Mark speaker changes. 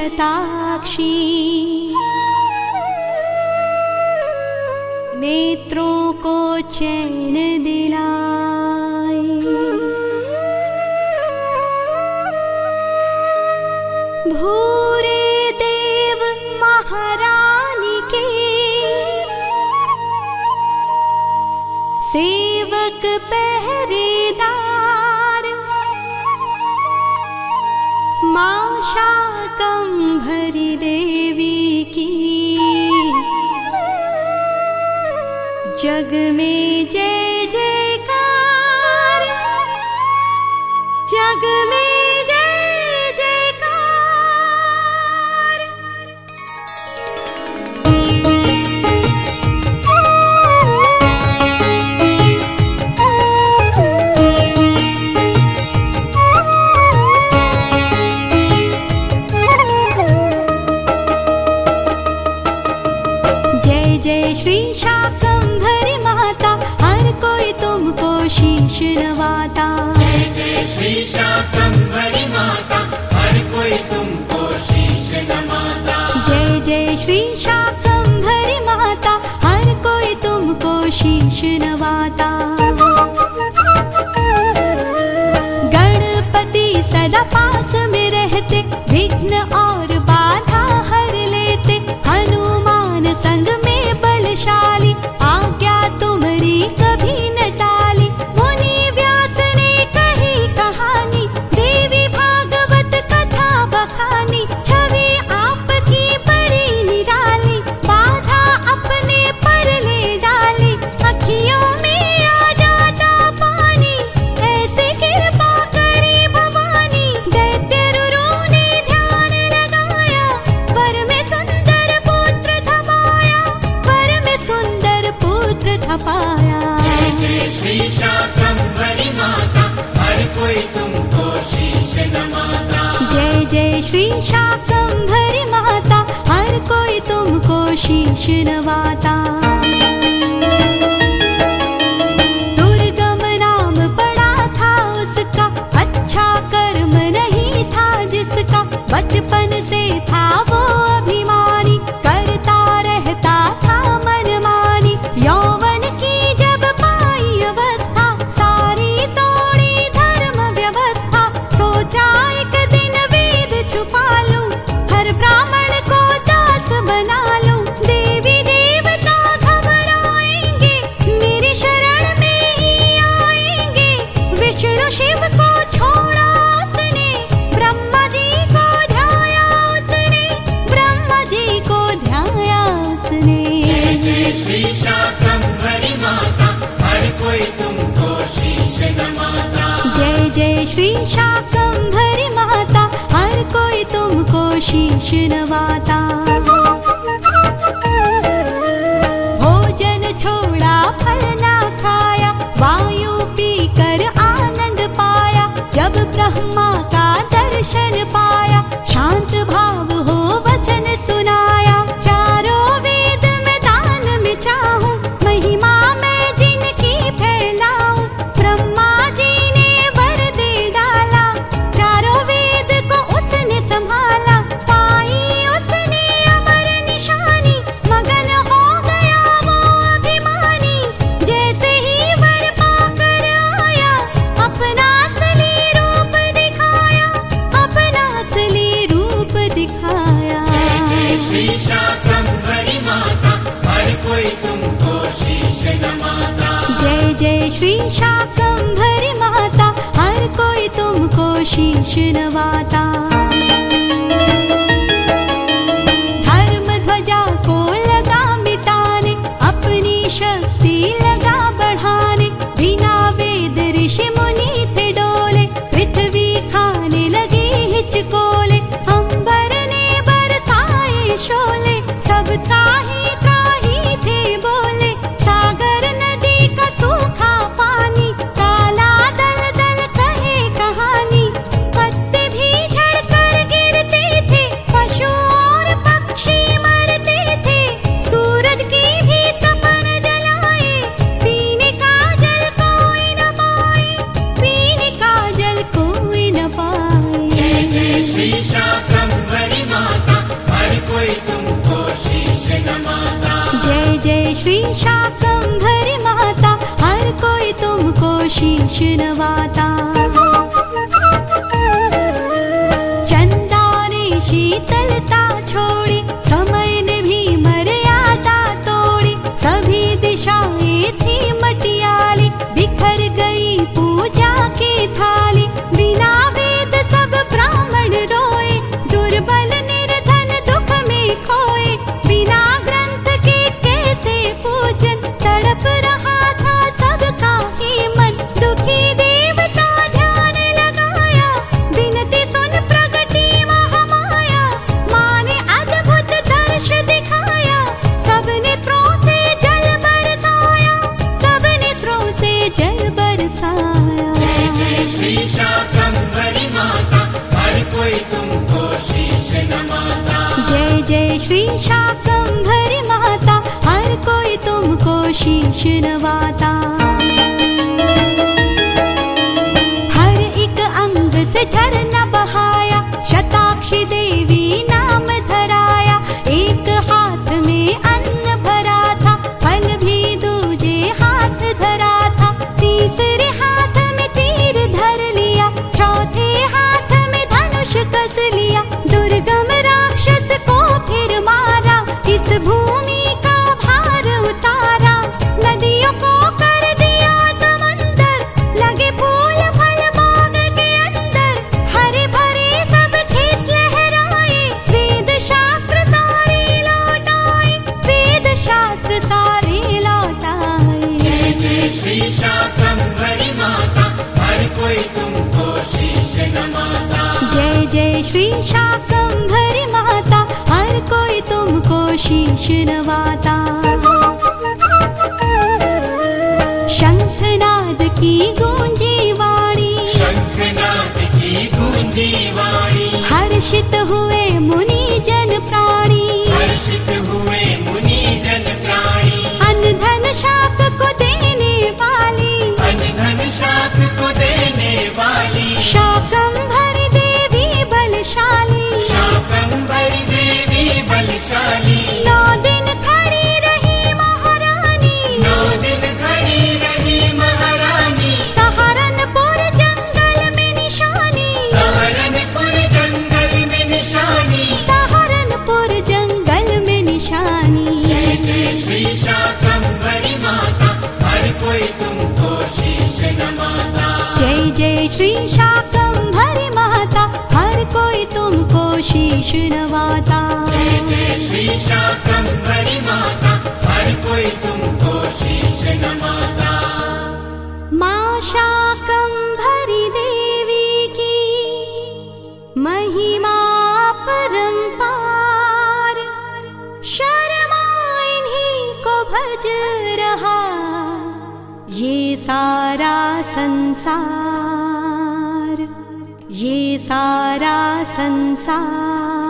Speaker 1: शताक्षी, नेत्रों को चैन दिलाए। भूरे देव महारानी के सेवक पहरेदार, मां शाकंभरी देवी की जग में जय जयकार, जग में जय जयकार। जय जय श्री शाकंभरी माता, हर कोई तुमको शीश नवाता।
Speaker 2: जय जय श्री शाकंभरी माता, हर कोई तुमको शीश नवाता।
Speaker 1: जय जय श्री शाकंभरी माता, हर कोई तुमको शीश नवाता। गणपति सदा पास में रहते, विघ्न और बाधा हर लेते। हनुमान संग में बलशाली, आज्ञा तुम्हारी कभी न टाली। मुनि व्यास ने कही कहानी, देवी भागवत कथा बखानी। छवि आपकी बड़ी निराली, बाधा अपने पर ले डाली। अखियों में आ जाता पानी, ऐसे कृपा करी भवानी। दैत्य रुरु ने ध्यान लगाया, पर में सुंदर पुत्र थमाया, पर में सुंदर पुत्र थपाया।
Speaker 2: जय जय श्री शाकंभरी माता, हर कोई तुमको शीश नवाता।
Speaker 1: जय जय श्री शाकंभरी माता, हर कोई तुमको शीश नवाता। दुर्गम नाम पड़ा था उसका, अच्छा कर्म नहीं था जिसका। बचपन से था वो अभिमानी, करता रहता था मनमानी। यौवन की जब पाई अवस्था, सारी तोड़ी धर्म व्यवस्था। सोचा एक दिन वेद छुपा लूं, हर ब्राह्मण को दास बना लूं। देवी देवता घबराएंगे, मेरी शरण में ही आएंगे। विष्णु शिव को छोड़ा उसने, ब्रह्मा जी को ध्याया उसने, ब्रह्मा जी को ध्याया उसने।
Speaker 2: जय जय श्री शाकंभरी माता, हर कोई तुमको शीश नवाता।
Speaker 1: जय जय श्री शाकंभरी माता, हर कोई तुमको शीश नवाता। भोजन छोड़ा फल ना खाया, वायु पीकर आनंद पाया। जब ब्रह्मा का दर्शन पाया, शांत भाव हो वचन सुनाया। चारों वेद में दान में चाहूं, महिमा मैं जिनकी फैलाऊं। ब्रह्मा जी ने वर दे डाला, चारों वेद को उसने संभाला। पाई उसने अमर निशानी, मगन हो गया वो अभिमानी। जैसे ही वर पाकर आया, अपना असली रूप दिखाया, अपना असली रूप दिखाया।
Speaker 2: जय जय श्री शाकंभरी माता, हर कोई तुमको शीश नवाता।
Speaker 1: जय जय श्री शाकंभरी माता, हर कोई तुमको शीश नवाता। धर्म ध्वजा को लगा मिटाने, अपनी शक्ति लगा बढ़ाने। बिना वेद ऋषि मुनि थे डोले, पृथ्वी खाने लगी हिचकोले। अंबर ने बरसाए शोले, सब त्राही त्राही थे बोले। सागर नदी का सूखा पानी, काला दल दल कहे कहानी। पत्ते भी झड़कर शीश नवाता। चंदा ने शीतलता छोड़ी, समय ने भी मर्यादा तोड़ी, सभी दिशाएं थी मटियाली, बिखर गई पूजा की थाली। बिना वेद सब ब्राह्मण रोए, दुर्बल निर्धन दुख में खोए, बिना ग्रंथ के कैसे पूजन, तड़प रहा था सबका ही मन। दुखी देवता ध्यान लगाया, बिनती सुन प्रगटी महामाया। माँ ने अद्भुत दर्श दिखाया, सब नेत्रों से जल बरसाया, सब नेत्रों से जल बरसाया।
Speaker 2: जय जय श्री शाकंभरी माता, हर कोई तुमको शीश नमाता।
Speaker 1: जय जय श्री शाकंभरी माता, हर कोई तुमको शीश नवाता। हर एक अंग से झरना बहाया, शताक्षी देवी नाम धराया। एक हाथ में अन्न भरा था, फल भी दूजे हाथ धरा था। तीसरे हाथ में तीर धर लिया, चौथे हाथ में धनुष कस लिया। दुर्गम राक्षस को फिर मारा, इस भूमि का भार उतारा। नदियों को कर दिया समंदर, लगे फूल फल बाग के अंदर। हरे भरे सब खेत लहराए, वेद शास्त्र सारे लौटाए, वेद शास्त्र सारे लौटाए।
Speaker 2: जय जय श्री शाकंभरी माता, हर कोई तुमको शीश नमाता।
Speaker 1: जय जय श्री शाकंभरी माता, हर कोई तुमको शीश नवाता। शंखनाद की गूंजी वाणी,
Speaker 2: शंखनाद की गूंजी वाणी,
Speaker 1: हर्षित हुए मुनि जन प्राणी।
Speaker 2: हर्षित हुए मुनि जन प्राणी,
Speaker 1: अन्न धन शाक को देने वाली,
Speaker 2: अन्न धन शाक को देने वाली।
Speaker 1: शाकंभरी देवी बलशाली,
Speaker 2: शाकंभरी देवी बलशाली।
Speaker 1: 9 दिन खड़ी रही महारानी,
Speaker 2: 9 दिन खड़ी रही महारानी।
Speaker 1: सहारनपुर जंगल में निशानी,
Speaker 2: सहारनपुर जंगल में निशानी।
Speaker 1: सहारनपुर जंगल में निशानी।
Speaker 2: जय जय श्री शाकंभरी माता, हर कोई तुमको शीश नमाता।
Speaker 1: जय जय श्री शाकंभरी माता, हर कोई तुमको शीश नवाता।
Speaker 2: जय जय श्री शाकंभरी माता, हर कोई तुमको शीश नमाता।
Speaker 1: माँ शाकंभरी देवी की महिमा परंपार, शर्मा इन्हीं को भज रहा ये सारा संसार, ये सारा संसार।